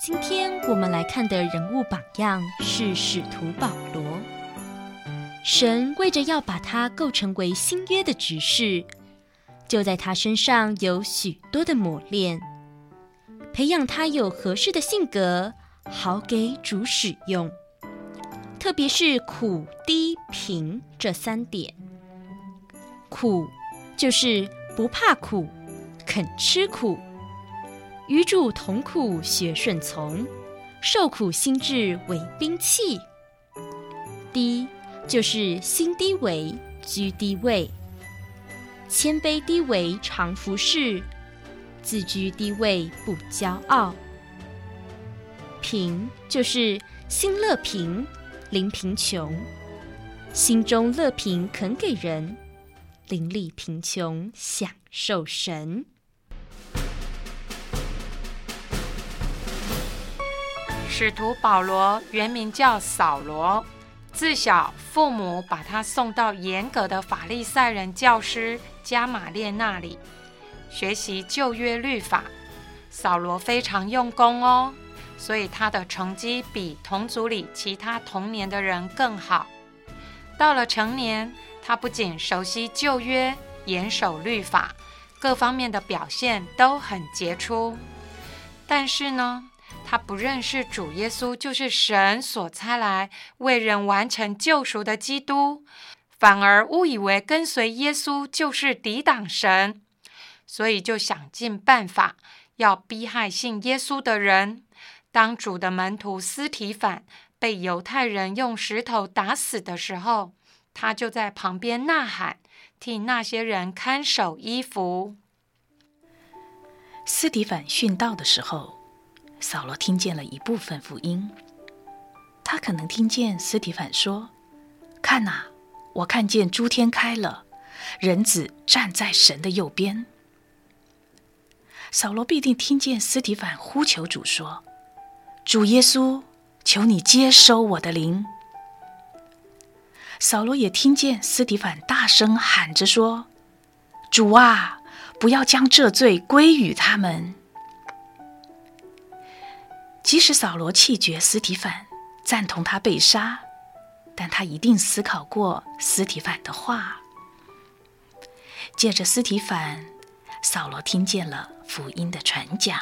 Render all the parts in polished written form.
今天我们来看的人物榜样是使徒保罗。神为着要把他构成为新约的执事，就在他身上有许多的磨练，培养他有合适的性格，好给主使用。特别是苦、低、平这3点。苦就是不怕苦，肯吃苦，与主同苦，学顺从，受苦心志为兵器。低就是心低微，居低位，谦卑低微，常服侍，自居低位，不骄傲。贫就是心乐贫，临贫穷，心中乐贫，肯给人，邻里贫穷，享受神。 使徒保罗原名叫扫罗，自小父母把他送到严格的法利赛人教师加马列那里学习旧约律法。扫罗非常用功哦，所以他的成绩比同族里其他同年的人更好。到了成年，他不仅熟悉旧约，严守律法，各方面的表现都很杰出。但是呢，他不认识主耶稣就是神所差来为人完成救赎的基督，反而误以为跟随耶稣就是抵挡神，所以就想尽办法要逼害信耶稣的人。当主的门徒司提反被犹太人用石头打死的时候，他就在旁边呐喊，替那些人看守衣服。 司提反殉道的时候，扫罗听见了一部分福音。他可能听见司提反说：“看哪，我看见诸天开了，人子站在神的右边。”扫罗必定听见司提反呼求主说：“主耶稣，求你接收我的灵。”扫罗也听见司提反大声喊着说：“主啊，不要将这罪归于他们。”即使扫罗弃绝司提反，赞同他被杀，但他一定思考过司提反的话。借着司提反，扫罗听见了福音的传讲。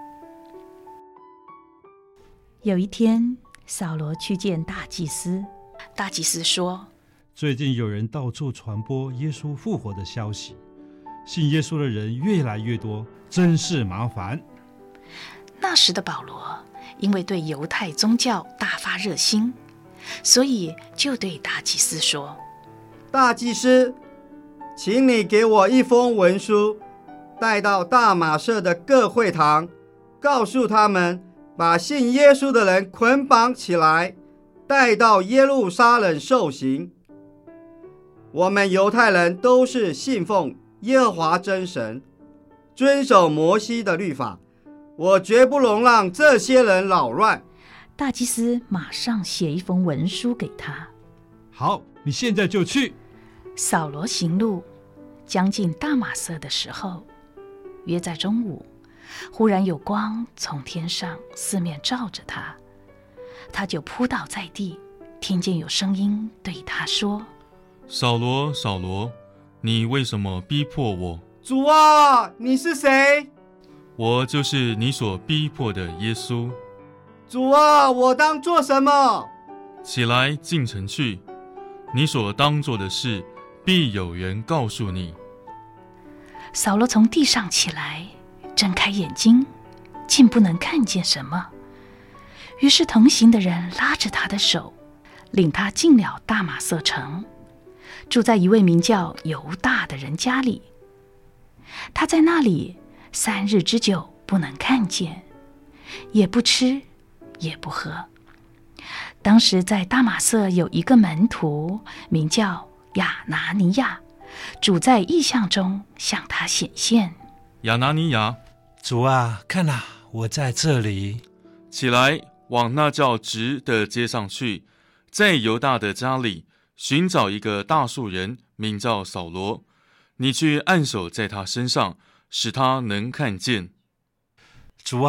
有一天，扫罗去见大祭司。 大祭司说：“ 最近有人到处传播耶稣复活的消息，信耶稣的人越来越多，真是麻烦。” 那时的保罗因为对犹太宗教大发热心，所以就对大祭司说：“ 大祭司，请你给我一封文书，带到大马色的各会堂，告诉他们把信耶稣的人捆绑起来，带到耶路撒冷受刑。我们犹太人都是信奉耶和华真神，遵守摩西的律法，我绝不容让这些人扰乱。” 大祭司马上写一封文书给他。 好，你现在就去。 扫罗行路将近大马色的时候，约在中午，忽然有光从天上四面照着他，他就扑倒在地，听见有声音对他说：“ 扫罗，扫罗，你为什么逼迫我？”“ 主啊，你是谁？”“ 我就是你所逼迫的耶稣。”“ 主啊，我当做什么？”“ 起来，进城去，你所当做的事，必有人告诉你。” 扫罗从地上起来，睁开眼睛，竟不能看见什么。于是同行的人拉着他的手，领他进了大马色城，住在一位名叫犹大的人家里。他在那里3日之久不能看见，也不吃，也不喝。当时在大马色有一个门徒，名叫亚拿尼亚，主在异象中向他显现。“ 亚拿尼亚， 主啊，看啊，我在这里。”“ 起来，往那叫直的街上去，在犹大的家里寻找一个大数人，名叫扫罗，你去按手在他身上，使他能看见。”“ 主啊，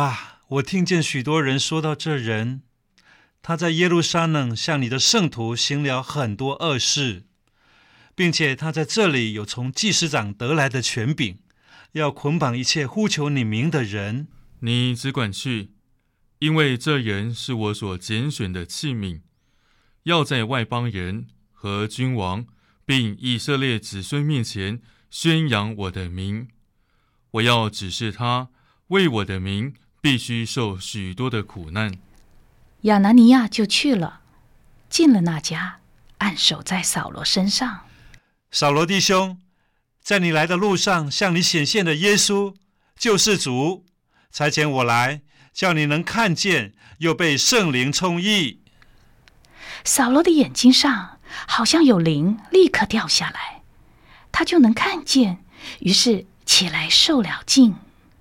我听见许多人说到这人，他在耶路撒冷向你的圣徒行了很多恶事，并且他在这里有从祭司长得来的权柄，要捆绑一切呼求你名的人。 你只管去，因为这人是我所拣选的器皿，要在外邦人和君王并以色列子孙面前宣扬我的名。我要指示他，为我的名必须受许多的苦难。 亚拿尼亚就去了，进了那家，按手在扫罗身上。 扫罗弟兄，在你来的路上向你显现的耶稣，就是主，差遣我来，叫你能看见，又被圣灵充溢。 扫罗的眼睛上好像有灵立刻掉下来，他就能看见，于是起来受了浸。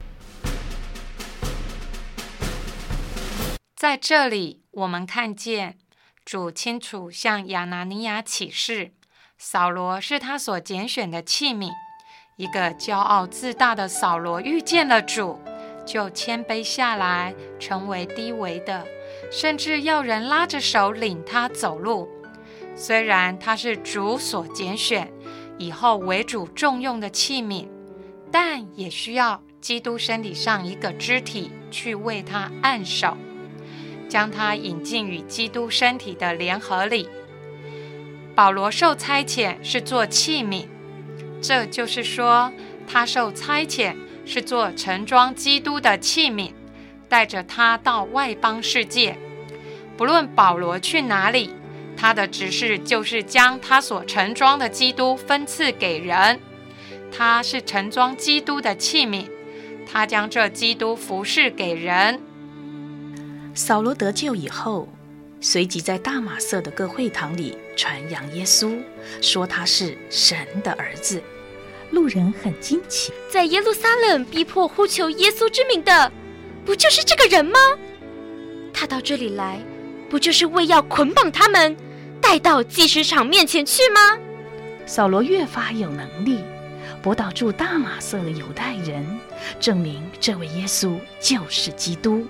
在这里，我们看见主清楚向亚拿尼亚启示，扫罗是他所拣选的器皿。一个骄傲自大的扫罗遇见了主，就谦卑下来，成为低微的，甚至要人拉着手领他走路。虽然他是主所拣选，以后为主重用的器皿，但也需要基督身体上一个肢体去为他按手，将他引进与基督身体的联合里。保罗受差遣是做器皿，这就是说，他受差遣是做盛装基督的器皿，带着他到外邦世界。不论保罗去哪里，他的职事就是将他所盛装的基督分赐给人。他是盛装基督的器皿，他将这基督服侍给人。 扫罗得救以后，随即在大马色的各会堂里传扬耶稣，说他是神的儿子。路人很惊奇， 在耶路撒冷逼迫呼求耶稣之名的，不就是这个人吗？他到这里来，不就是为要捆绑他们，带到祭司长面前去吗？ 扫罗越发有能力，驳倒住大马色的犹太人，证明这位耶稣就是基督。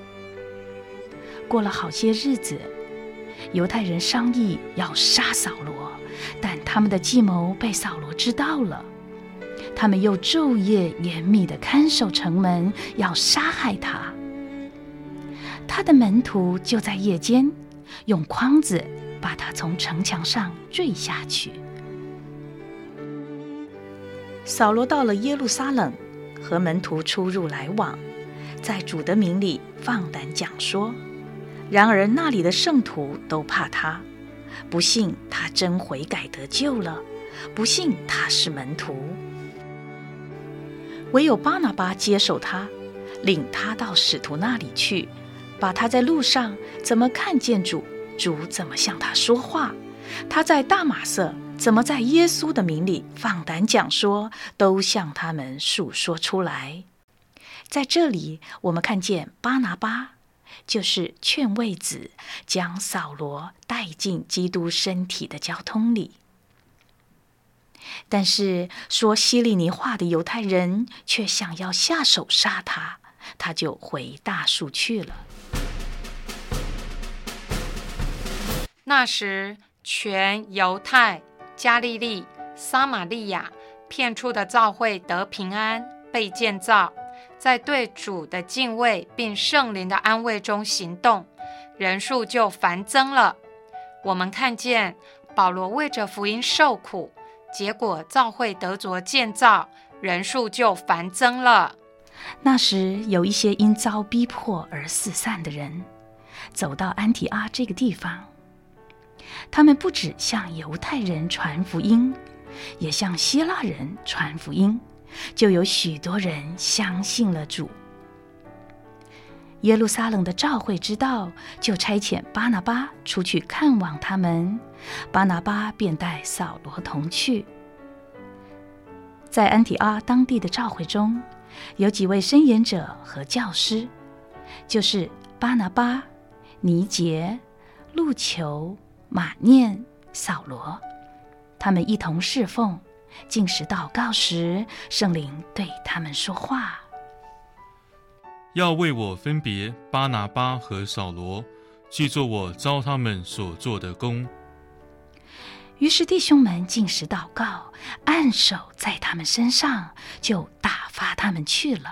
过了好些日子，犹太人商议要杀扫罗，但他们的计谋被扫罗知道了。他们又昼夜严密地看守城门，要杀害他。他的门徒就在夜间用筐子把他从城墙上坠下去。扫罗到了耶路撒冷，和门徒出入来往，在主的名里放胆讲说。然而那里的圣徒都怕他，不信他真悔改得救了，不信他是门徒。唯有巴拿巴接受他，领他到使徒那里去，把他在路上怎么看见主，主怎么向他说话，他在大马色怎么在耶稣的名里放胆讲说，都向他们述说出来。在这里我们看见巴拿巴就是劝慰子，将扫罗带进基督身体的交通里。但是说希利尼话的犹太人却想要下手杀他，他就回大数去了。 那时，全犹太、加利利、撒玛利亚遍处的教会得平安，被建造，在对主的敬畏并圣灵的安慰中行动，人数就繁增了。我们看见保罗为着福音受苦，结果教会得着建造，人数就繁增了。 那时有一些因遭逼迫而四散的人，走到安提阿这个地方。他们不只向犹太人传福音，也向希腊人传福音，就有许多人相信了主。耶路撒冷的召会知道，就差遣巴拿巴出去看望他们，巴拿巴便带扫罗同去。在安提阿当地的召会中，有几位申言者和教师，就是巴拿巴、尼结、路求、马念、扫罗，他们一同侍奉，禁食祷告时，圣灵对他们说话。 要为我分别巴拿巴和扫罗，去做我召他们所做的工。 于是弟兄们禁食祷告，按手在他们身上，就打发他们去了。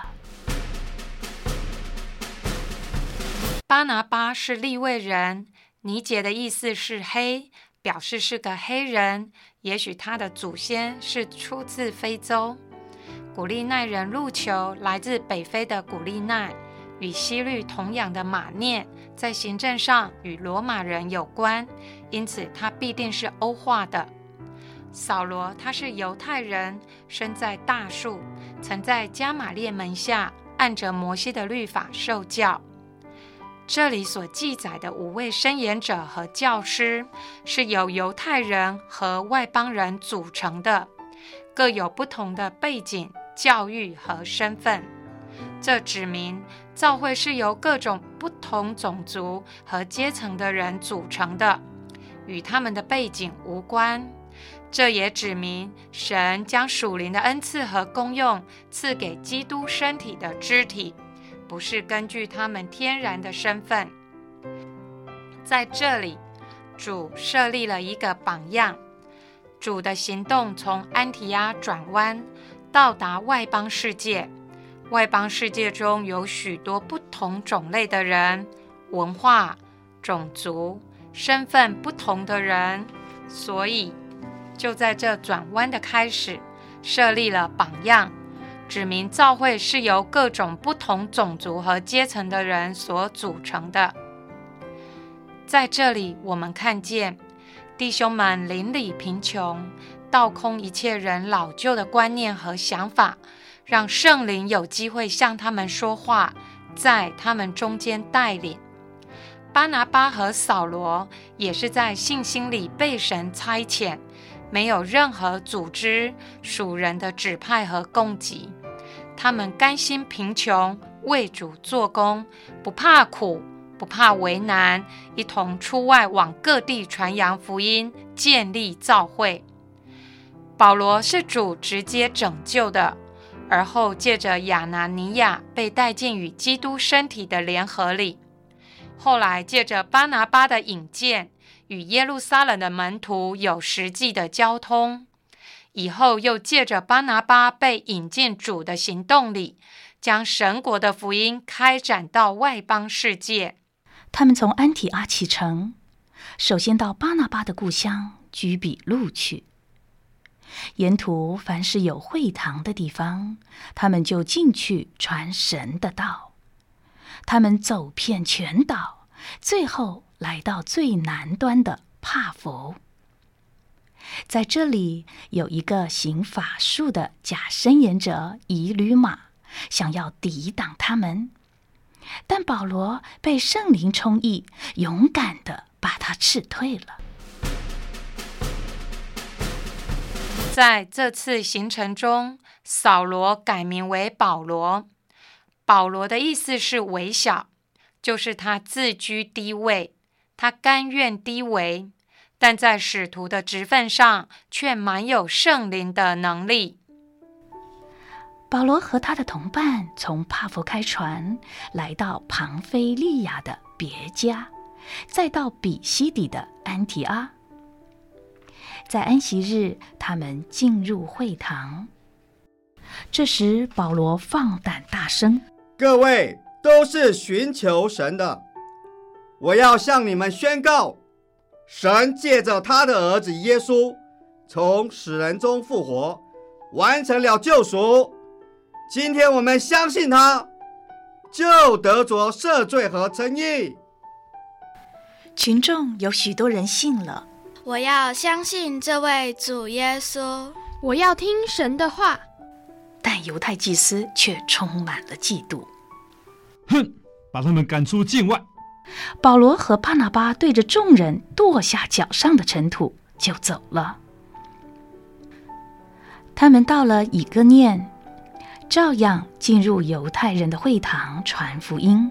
巴拿巴是利未人，尼结的意思是黑，表示是个黑人，也许他的祖先是出自非洲。古利奈人路求来自北非的古利奈，与希律同养的马念，在行政上与罗马人有关，因此他必定是欧化的。扫罗他是犹太人，生在大树，曾在加玛列门下按着摩西的律法受教。这里所记载的5位申言者和教师，是由犹太人和外邦人组成的，各有不同的背景、教育和身份。这指明教会是由各种不同种族和阶层的人组成的，与他们的背景无关。这也指明神将属灵的恩赐和功用赐给基督身体的肢体，不是根据他们天然的身份。在这里，主设立了一个榜样，主的行动从安提阿转弯，到达外邦世界。外邦世界中有许多不同种类的人，文化、种族、身份不同的人，所以就在这转弯的开始，设立了榜样，指明教会是由各种不同种族和阶层的人所组成的。在这里，我们看见弟兄们邻里贫穷，倒空一切人老旧的观念和想法，让圣灵有机会向他们说话，在他们中间带领。巴拿巴和扫罗也是在信心里被神差遣，没有任何组织、属人的指派和供给。他们甘心贫穷，为主做工，不怕苦，不怕为难，一同出外往各地传扬福音，建立教会。保罗是主直接拯救的，而后借着亚拿尼亚被带进与基督身体的联合里。后来借着巴拿巴的引荐，与耶路撒冷的门徒有实际的交通。以后又借着巴拿巴被引进主的行动里，将神国的福音开展到外邦世界。 他们从安提阿启程，首先到巴拿巴的故乡居比路去。沿途凡是有会堂的地方，他们就进去传神的道。他们走遍全岛，最后来到最南端的帕佛。在这里有一个行法术的假申言者以吕马，想要抵挡他们，但保罗被圣灵充溢，勇敢地把他斥退了。 在这次行程中，扫罗改名为保罗。保罗的意思是微小，就是他自居低位，他甘愿低微，但在使徒的职分上却满有圣灵的能力。 保罗和他的同伴从帕佛开船，来到庞菲利亚的别迦，再到比西底的安提阿。在安息日，他们进入会堂。这时保罗放胆大声： 各位都是寻求神的，我要向你们宣告，神借着他的儿子耶稣从死人中复活，完成了救赎。今天我们相信他，就得着赦罪和称义。 群众有许多人信了。 我要相信这位主耶稣， 我要听神的话。 但犹太祭司却充满了嫉妒。 哼，把他们赶出境外。 保罗和巴拿巴对着众人跺下脚上的尘土，就走了。他们到了以哥念，照样进入犹太人的会堂传福音。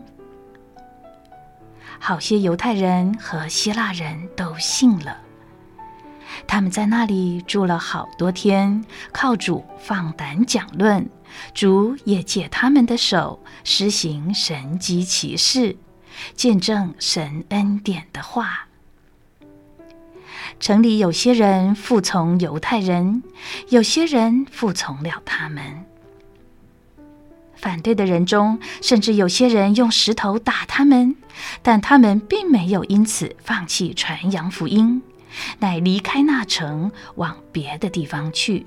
好些犹太人和希腊人都信了。 他们在那里住了好多天，靠主放胆讲论，主也借他们的手施行神迹奇事，见证神恩典的话。城里有些人服从犹太人，有些人服从了他们。反对的人中，甚至有些人用石头打他们，但他们并没有因此放弃传扬福音，乃离开那城，往别的地方去。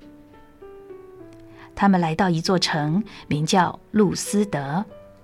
他们来到一座城，名叫路斯德。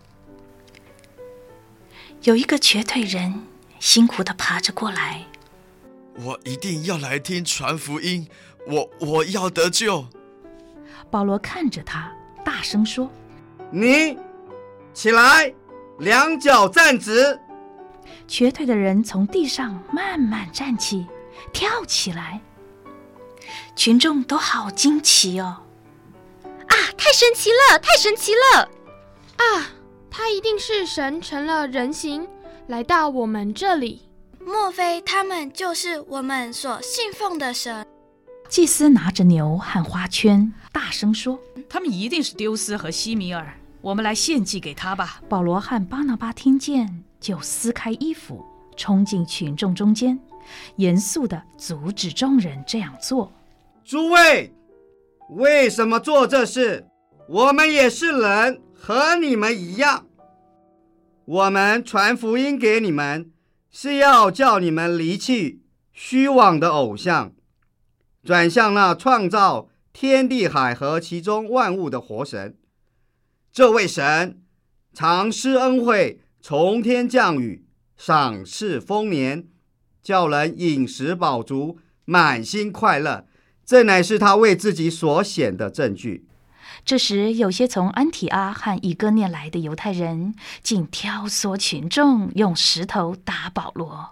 有一个瘸腿人辛苦地爬着过来， 我一定要来听传福音，我要得救。 保罗看着他，大声说： 你起来，两脚站直。 瘸腿的人从地上慢慢站起，跳起来。群众都好惊奇哦！ 啊，太神奇了，太神奇了！ 啊，他一定是神成了人形，来到我们这里。 莫非他们就是我们所信奉的神？ 祭司拿着牛和花圈，大声说： 他们一定是丢斯和西米尔，我们来献祭给他吧。 保罗和巴拿巴听见，就撕开衣服，冲进群众中间，严肃地阻止众人这样做。 诸位，为什么做这事？我们也是人，和你们一样。我们传福音给你们，是要叫你们离弃虚妄的偶像，转向那创造天地海和其中万物的活神。这位神常施恩惠，从天降雨，赏赐丰年，叫人饮食饱足，满心快乐。这乃是他为自己所显的证据。 这时，有些从安提阿和以哥念来的犹太人，竟挑唆群众用石头打保罗。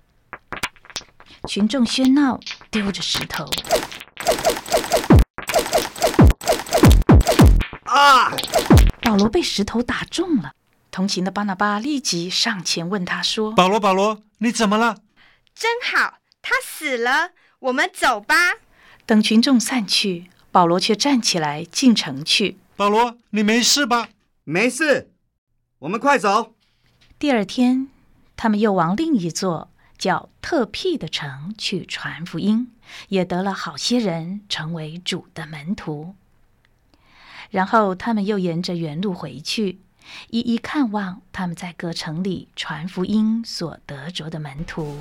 群众喧闹，丢着石头。 啊！ 保罗被石头打中了。同行的巴拿巴立即上前问他说： 保罗，你怎么了？ 真好，他死了，我们走吧。 等群众散去，保罗却站起来进城去。 保罗，你没事吧？ 没事，我们快走。 第二天，他们又往另一座叫特庇的城去传福音，也得了好些人成为主的门徒。然后他们又沿着原路回去，一一看望他们在各城里传福音所得着的门徒。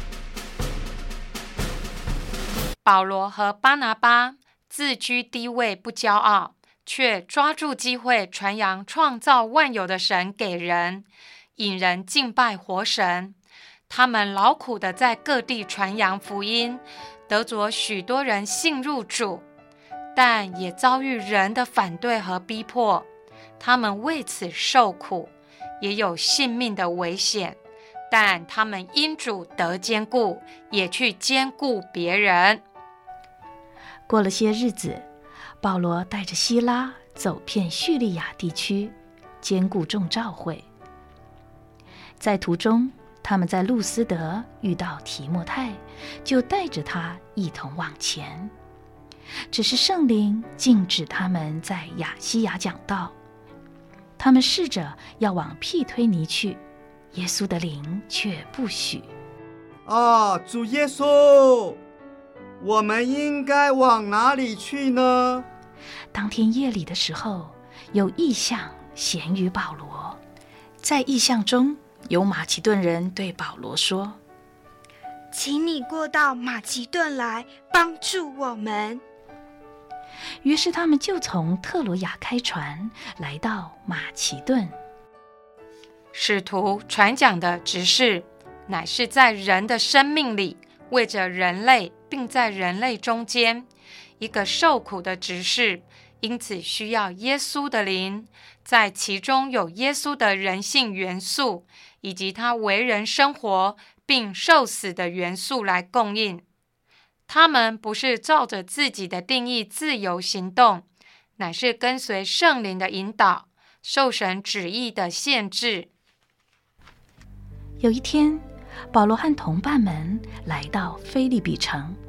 保罗和巴拿巴自居低位，不骄傲，却抓住机会传扬创造万有的神给人，引人敬拜活神。他们劳苦地在各地传扬福音，得着许多人信入主，但也遭遇人的反对和逼迫。他们为此受苦，也有性命的危险，但他们因主得坚固，也去坚固别人。 过了些日子，保罗带着希拉走遍叙利亚地区，兼顾众教会。在途中，他们在路斯德遇到提摩太，就带着他一同往前。只是圣灵禁止他们在亚西亚讲道，他们试着要往庇推尼去，耶稣的灵却不许。 主耶稣，我们应该往哪里去呢？ 当天夜里的时候，有异象显于保罗。在异象中，有马其顿人对保罗说： 请你过到马其顿来，帮助我们。 于是他们就从特罗亚开船，来到马其顿。 使徒传讲的执事，乃是在人的生命里，为着人类，并在人类中间，一个受苦的执事，因此需要耶稣的灵，在其中有耶稣的人性元素，以及他为人生活并受死的元素来供应。他们不是照着自己的定义自由行动，乃是跟随圣灵的引导，受神旨意的限制。 有一天，保罗和同伴们来到腓立比城，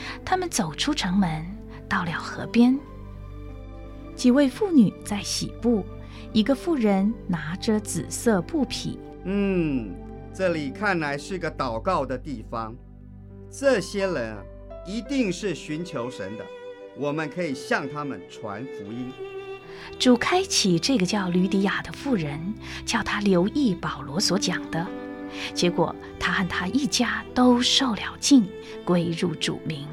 他们走出城门，到了河边。几位妇女在洗布，一个妇人拿着紫色布匹。 这里看来是个祷告的地方。这些人一定是寻求神的，我们可以向他们传福音。 主开启这个叫吕底亚的妇人，叫她留意保罗所讲的，结果他和他一家都受了浸，归入主名。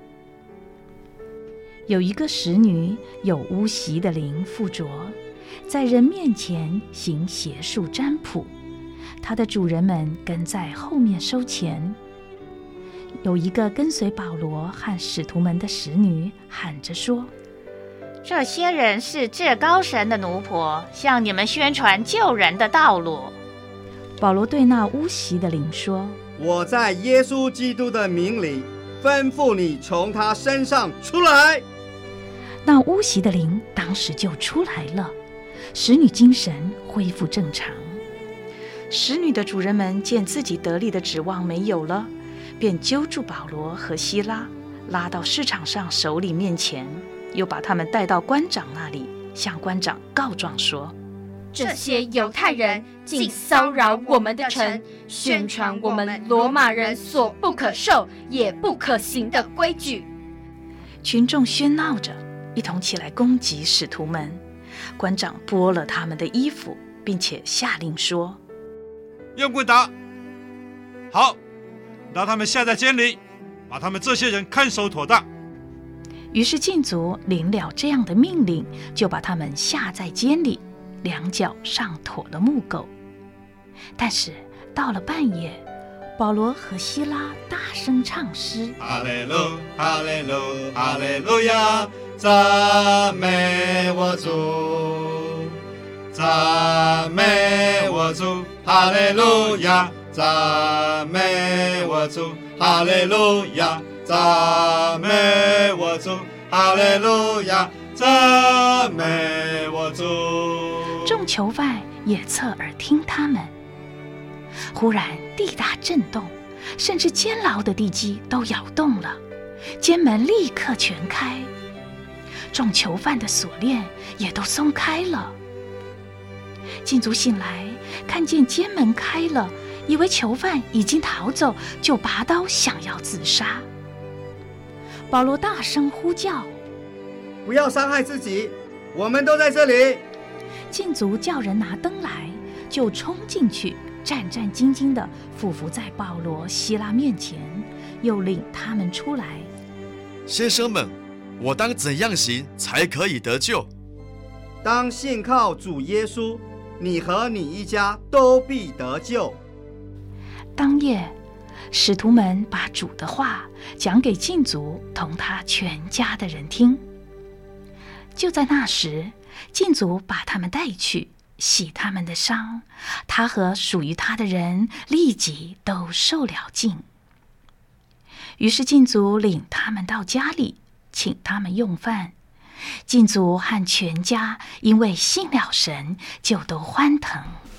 有一个使女有巫习的灵附着，在人面前行邪术占卜，她的主人们跟在后面收钱。有一个跟随保罗和使徒们的使女喊着说： 这些人是至高神的奴仆，向你们宣传救人的道路。 保罗对那巫习的灵说： 我在耶稣基督的名里吩咐你从他身上出来。 那巫习的灵当时就出来了，使女精神恢复正常。使女的主人们见自己得力的指望没有了，便揪住保罗和希拉，拉到市场上首领面前，又把他们带到官长那里，向官长告状说： 这些犹太人竟骚扰我们的城，宣传我们罗马人所不可受也不可行的规矩。 群众喧闹着，一同起来攻击使徒们。官长剥了他们的衣服，并且下令说： 用棍打，好，让他们下在监里，把他们这些人看守妥当。 于是禁足领了这样的命令，就把他们下在监里，两脚上驮了木狗。但是到了半夜，保罗和希拉大声唱诗： 哈利路，哈利路，哈利路亚，赞美我主，赞美我主，哈利路亚，赞美我主，哈利路亚，赞美我主，哈利路亚，赞美我主。 众囚犯也侧耳听他们。忽然地大震动，甚至监牢的地基都摇动了，监门立刻全开，众囚犯的锁链也都松开了。禁足醒来，看见监门开了，以为囚犯已经逃走，就拔刀想要自杀。保罗大声呼叫： 不要伤害自己，我们都在这里。 禁足叫人拿灯来，就冲进去，战战兢兢地俯伏在保罗、希拉面前，又领他们出来。 先生们，我当怎样行才可以得救？ 当信靠主耶稣，你和你一家都必得救。 当夜，使徒们把主的话讲给禁足同他全家的人听。就在那时，禁足把他们带去，洗他们的伤，他和属于他的人立即都受了浸。于是禁足领他们到家里，请他们用饭。禁足和全家因为信了神，就都欢腾。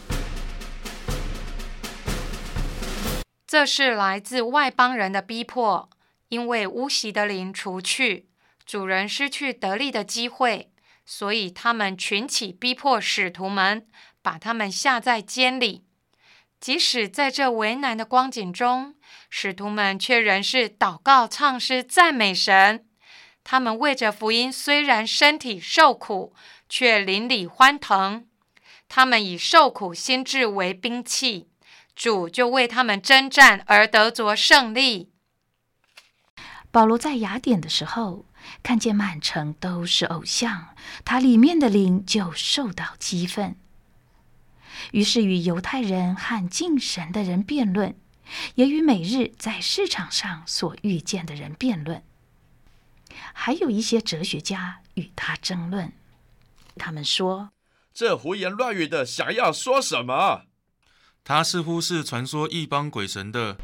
这是来自外邦人的逼迫，因为巫习的灵除去，主人失去得力的机会，所以他们群起逼迫使徒们，把他们下在监里。即使在这为难的光景中，使徒们却仍是祷告、唱诗、赞美神。他们为着福音虽然身体受苦，却邻里欢腾。他们以受苦心志为兵器，主就为他们征战而得着胜利。 保罗在雅典的时候，看见满城都是偶像，他里面的灵就受到激愤，于是与犹太人和敬神的人辩论，也与每日在市场上所遇见的人辩论。还有一些哲学家与他争论，他们说： 这胡言乱语的想要说什么？ 他似乎是传说异邦鬼神的。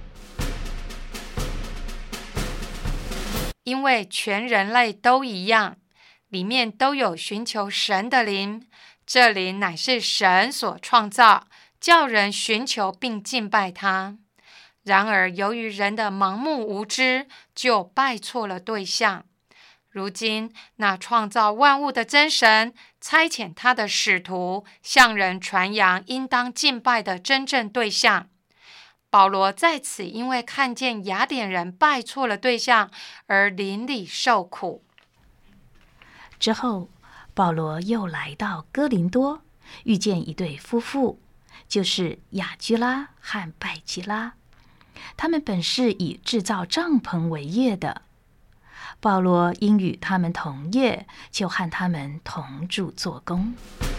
因为全人类都一样，里面都有寻求神的灵，这灵乃是神所创造，叫人寻求并敬拜他。 然而由于人的盲目无知，就拜错了对象。如今那创造万物的真神差遣他的使徒向人传扬应当敬拜的真正对象。保罗在此因为看见雅典人拜错了对象而淋漓受苦。 之后保罗又来到哥林多，遇见一对夫妇，就是雅居拉和百基拉，他们本是以制造帐篷为业的。保罗因与他们同业，就和他们同住做工。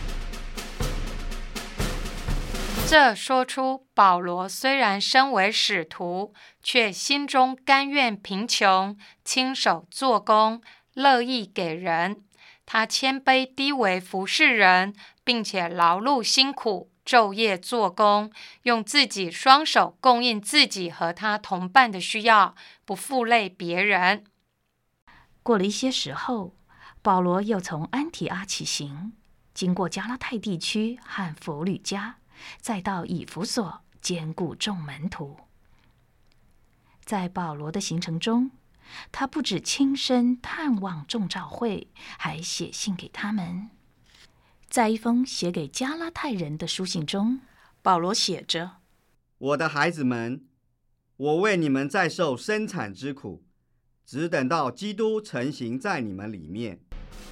这说出保罗虽然身为使徒，却心中甘愿贫穷，亲手做工，乐意给人。他谦卑低微服侍人，并且劳碌辛苦，昼夜做工，用自己双手供应自己和他同伴的需要，不负累别人。 过了一些时候，保罗又从安提阿起行，经过加拉太地区和弗吕家，再到以弗所，兼顾众门徒。在保罗的行程中，他不止亲身探望众教会，还写信给他们。在一封写给加拉太人的书信中，保罗写着： 我的孩子们，我为你们在受生产之苦，只等到基督成形在你们里面。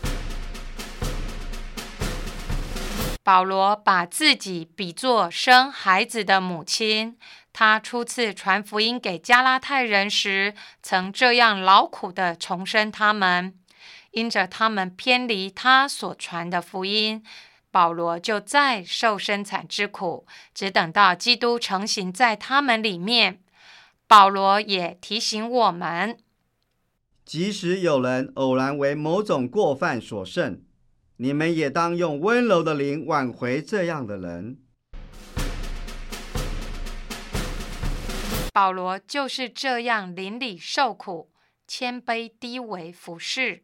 保罗把自己比作生孩子的母亲，他初次传福音给加拉太人时，曾这样劳苦地重生他们。因着他们偏离他所传的福音，保罗就再受生产之苦，只等到基督成形在他们里面。保罗也提醒我们， 即使有人偶然为某种过犯所胜，你们也当用温柔的灵挽回这样的人。 保罗就是这样淋漓受苦，谦卑低微服侍。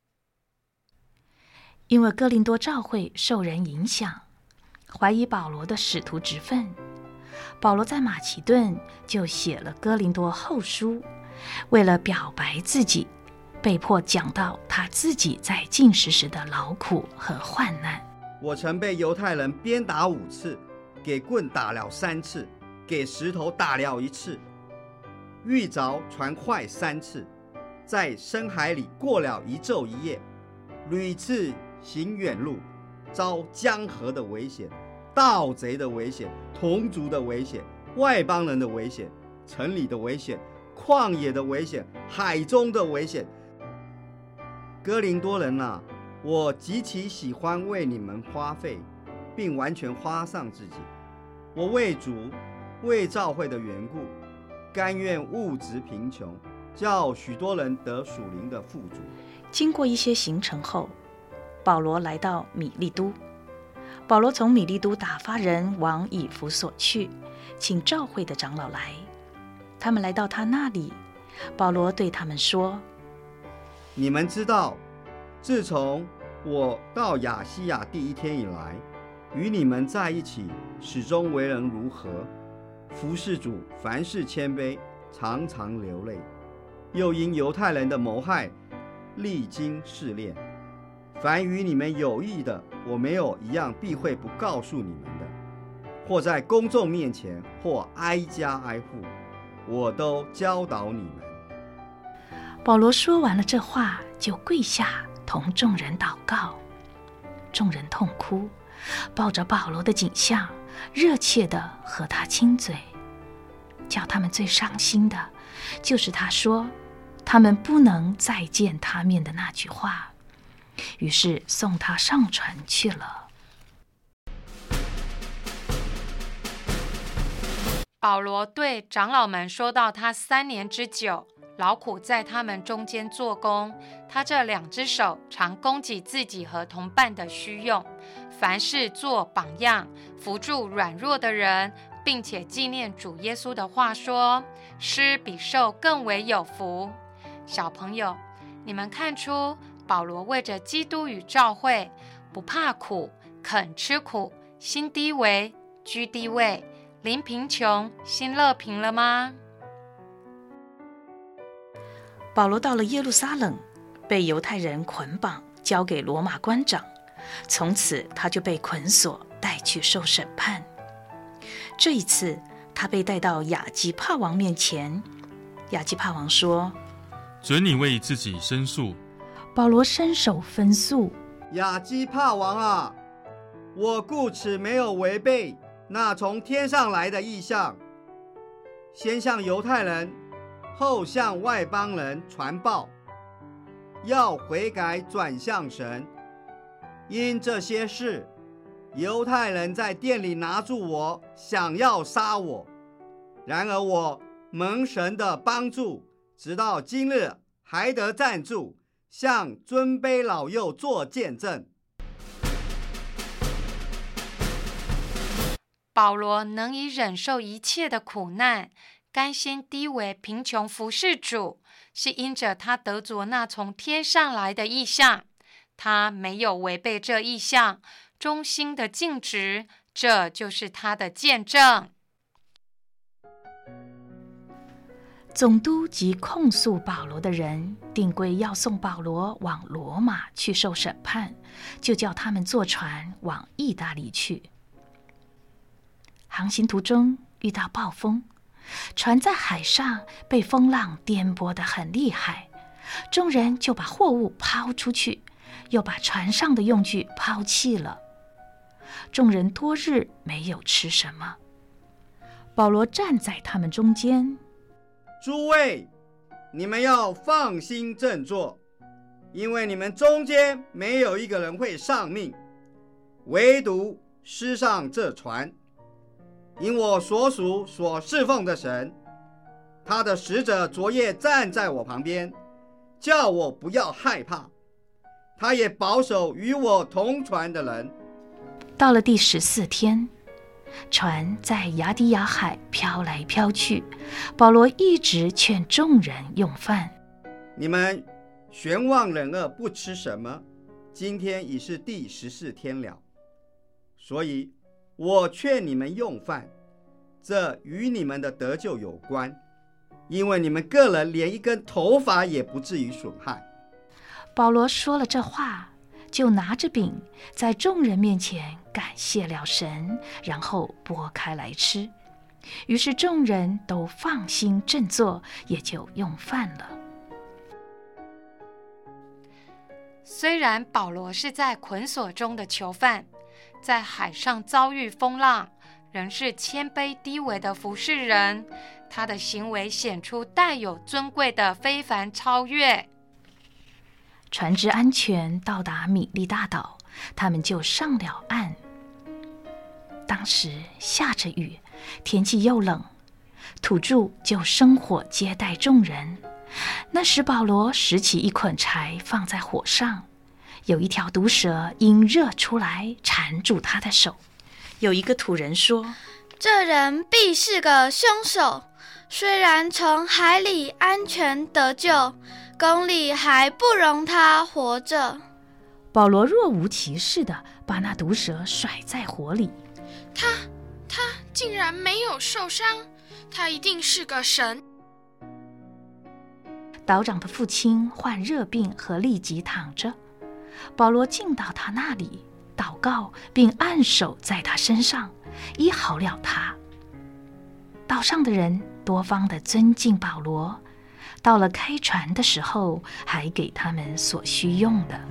因为哥林多教会受人影响，怀疑保罗的使徒职分，保罗在马其顿就写了哥林多后书，为了表白自己，被迫讲到他自己在禁食时的劳苦和患难。 我曾被犹太人鞭打5次，给棍打了3次，给石头打了1次，遇着船坏3次，在深海里过了1昼1夜，屡次行远路，遭江河的危险，盗贼的危险，同族的危险，外邦人的危险，城里的危险，旷野的危险，海中的危险。哥林多人啊，我极其喜欢为你们花费，并完全花上自己。我为主，为教会的缘故，甘愿物质贫穷，叫许多人得属灵的富足。 经过一些行程后，保罗来到米利都。保罗从米利都打发人往以弗所去，请教会的长老来。他们来到他那里，保罗对他们说： 你们知道，自从我到亚细亚第1天以来，与你们在一起，始终为人如何，服事主，凡事谦卑，常常流泪，又因犹太人的谋害，历经试炼。凡与你们有益的，我没有一样避讳不告诉你们的，或在公众面前，或挨家挨户，我都教导你们。 保罗说完了这话，就跪下同众人祷告。众人痛哭，抱着保罗的颈项，热切地和他亲嘴。叫他们最伤心的，就是他说他们不能再见他面的那句话。于是送他上船去了。 保罗对长老们说到，他3年之久，劳苦在他们中间做工，他这2只手常供给自己和同伴的需用，凡事做榜样，扶助软弱的人，并且纪念主耶稣的话说，施比受更为有福。小朋友，你们看出保罗为着基督与教会，不怕苦，肯吃苦，心低微，居低位， 临贫穷，心乐平了吗？ 保罗到了耶路撒冷，被犹太人捆绑，交给罗马官长。从此他就被捆锁，带去受审判。这一次他被带到亚基帕王面前。亚基帕王说： 准你为自己申诉。 保罗伸手分诉： 亚基帕王啊，我故此没有违背那从天上来的异象，先向犹太人，后向外邦人传报，要悔改转向神。因这些事，犹太人在殿里拿住我，想要杀我。然而我蒙神的帮助，直到今日还得站住，向尊卑老幼做见证。 保罗能以忍受一切的苦难，甘心低微贫穷服侍主，是因着他得着那从天上来的异象。他没有违背这异象，忠心的尽职，这就是他的见证。 总督及控诉保罗的人定规要送保罗往罗马去受审判，就叫他们坐船往意大利去。航行途中遇到暴风，船在海上被风浪颠簸得很厉害，众人就把货物抛出去，又把船上的用具抛弃了。众人多日没有吃什么。保罗站在他们中间： 诸位，你们要放心振作，因为你们中间没有一个人会丧命，唯独失上这船。因我所属所侍奉的神，他的使者昨夜站在我旁边，叫我不要害怕，他也保守与我同船的人。 到了第14天，船在亚底亚海飘来飘去，保罗一直劝众人用饭。 你们悬望忍饿，不吃什么，今天已是第14天了，所以我劝你们用饭，这与你们的得救有关，因为你们个人连一根头发也不至于损害。 保罗说了这话，就拿着饼在众人面前感谢了神，然后拨开来吃。于是众人都放心振作，也就用饭了。 虽然保罗是在捆锁中的囚犯，在海上遭遇风浪，仍是谦卑低微的服侍人，他的行为显出带有尊贵的非凡超越。 船只安全到达米利大岛，他们就上了岸。当时下着雨，天气又冷，土著就生火接待众人。那时保罗拾起一捆柴放在火上，有一条毒蛇因热出来缠住他的手。有一个土人说： 这人必是个凶手，虽然从海里安全得救，宫里还不容他活着。 保罗若无其事地把那毒蛇甩在火里。 他竟然没有受伤，他一定是个神。 岛长的父亲患热病和痢疾躺着，保罗进到他那里，祷告并按手在他身上，医好了他。岛上的人多方的尊敬保罗，到了开船的时候，还给他们所需用的。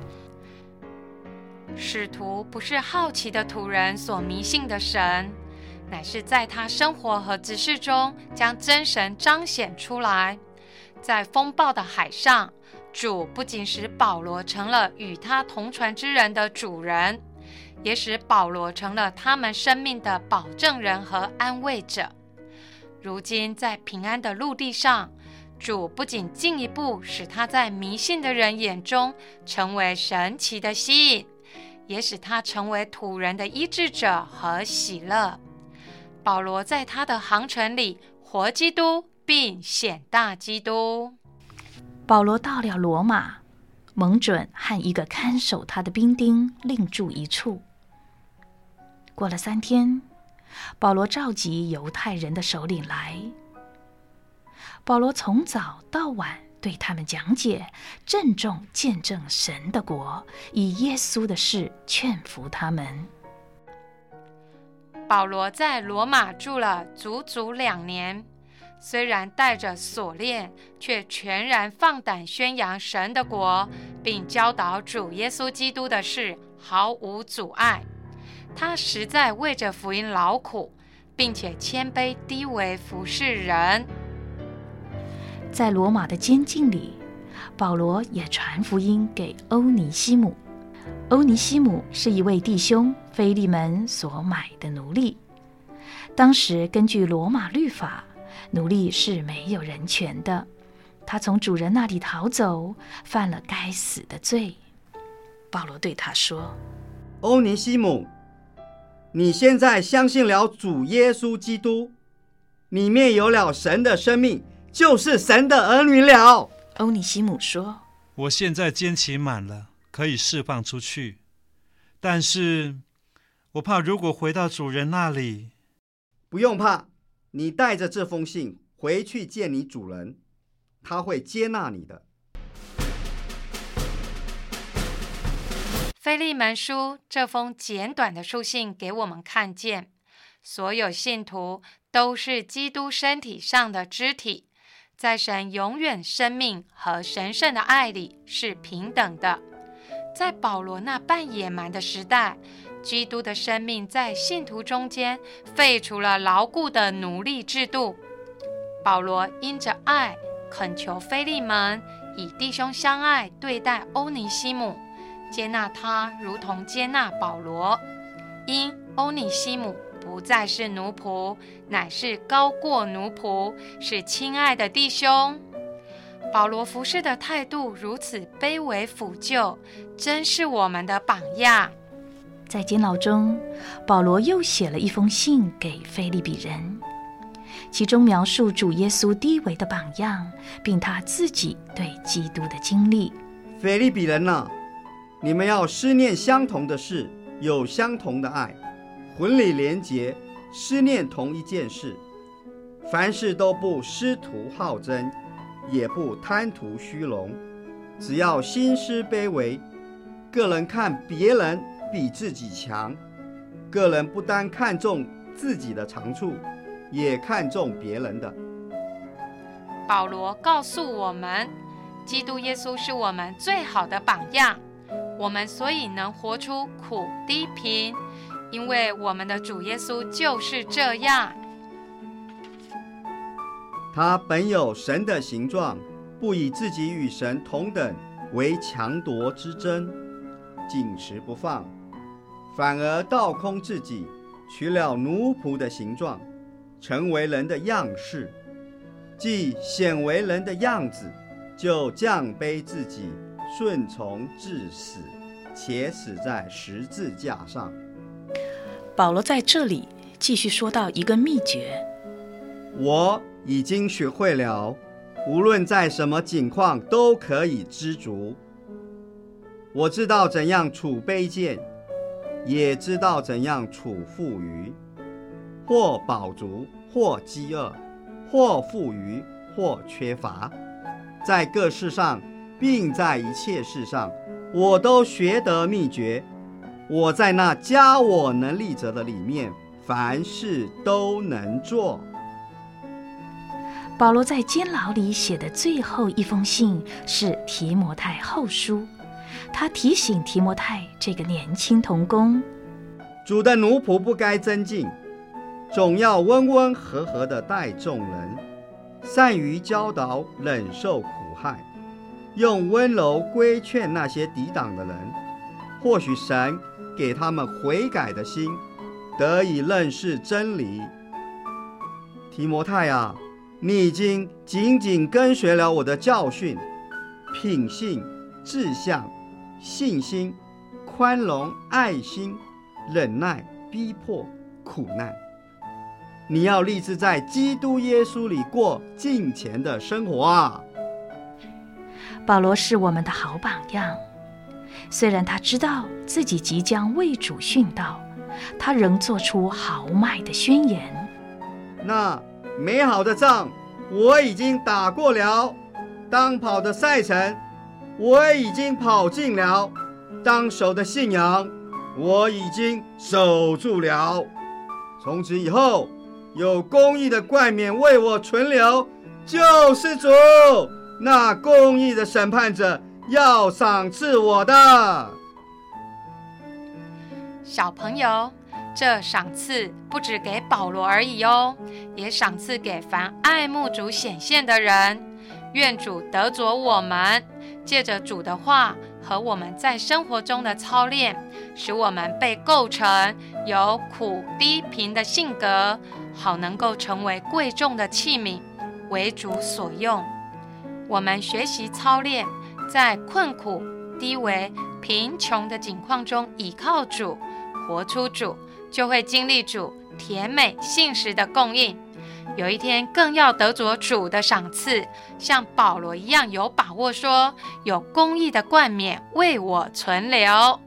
使徒不是好奇的土人所迷信的神，乃是在他生活和执事中将真神彰显出来。在风暴的海上，主不仅使保罗成了与他同船之人的主人，也使保罗成了他们生命的保证人和安慰者。如今在平安的陆地上，主不仅进一步使他在迷信的人眼中成为神奇的吸引，也使他成为土人的医治者和喜乐。保罗在他的航程里活基督，并显大基督。 保罗到了罗马，蒙准和一个看守他的兵丁另住一处。过了3天， 保罗召集犹太人的首领来。保罗从早到晚对他们讲解，郑重见证神的国，以耶稣的事劝服他们。 保罗在罗马住了足足2年，虽然带着锁链，却全然放胆宣扬神的国，并教导主耶稣基督的事，毫无阻碍。他实在为着福音劳苦，并且谦卑低微服侍人。 在罗马的监禁里，保罗也传福音给欧尼西姆。欧尼西姆是一位弟兄腓利门所买的奴隶。当时根据罗马律法，奴隶是没有人权的。他从主人那里逃走，犯了该死的罪。保罗对他说： 欧尼西姆，你现在相信了主耶稣基督，里面有了神的生命，就是神的儿女了。 欧尼西姆说： 我现在监期满了，可以释放出去，但是我怕如果回到主人那里。 不用怕，你带着这封信回去见你主人，他会接纳你的。 腓利门书这封简短的书信给我们看见，所有信徒都是基督身体上的肢体，在神永远生命和神圣的爱里是平等的。在保罗那半野蛮的时代，基督的生命在信徒中间废除了牢固的奴隶制度。保罗因着爱恳求腓利门以弟兄相爱对待欧尼西姆，接纳他如同接纳保罗。因欧尼西姆不再是奴仆，乃是高过奴仆，是亲爱的弟兄。保罗服侍的态度如此卑微俯就，真是我们的榜样。 在监牢中，保罗又写了一封信给腓利比人，其中描述主耶稣低微的榜样，并他自己对基督的经历。 腓利比人啊，你们要思念相同的事，有相同的爱，魂里连结，思念同一件事。凡事都不私图好争，也不贪图虚荣，只要心思卑微，个人看别人比自己强，个人不单看重自己的长处，也看重别人的。 保罗告诉我们，基督耶稣是我们最好的榜样，我们所以能活出苦低贫，因为我们的主耶稣就是这样。 他本有神的形状，不以自己与神同等为强夺之争，紧持不放，反而倒空自己，取了奴仆的形状，成为人的样式。既显为人的样子，就降卑自己，顺从至死，且死在十字架上。 保罗在这里继续说到一个秘诀： 我已经学会了，无论在什么境况都可以知足。我知道怎样处卑贱，也知道怎样处富余，或饱足，或饥饿，或富余，或缺乏。在各事上，并在一切事上，我都学得秘诀。我在那加我能力者的里面，凡事都能做。 保罗在监牢里写的最后一封信是提摩太后书，他提醒提摩太这个年轻童工， 主的奴仆不该争竞，总要温温和和地待众人，善于教导，忍受苦害，用温柔规劝那些抵挡的人。或许神给他们悔改的心，得以认识真理。提摩太啊，你已经紧紧跟随了我的教训，品性、志向、信心、宽容、爱心、忍耐、逼迫、苦难。你要立志在基督耶稣里过敬虔的生活啊！ 保罗是我们的好榜样，虽然他知道自己即将为主殉道， 他仍做出豪迈的宣言： 那美好的仗我已经打过了，当跑的赛程我已经跑尽了，当守的信仰我已经守住了。从此以后，有公义的冠冕为我存留，救世主，那公义的审判者要赏赐我的。 小朋友，这赏赐不只给保罗而已哦，也赏赐给凡爱慕主显现的人。愿主得着我们，借着主的话和我们在生活中的操练，使我们被构成有苦低贫的性格，好能够成为贵重的器皿，为主所用。我们学习操练，在困苦、低微、贫穷的境况中倚靠主，活出主，就会经历主甜美信实的供应。有一天更要得着主的赏赐，像保罗一样有把握说，有公义的冠冕为我存留。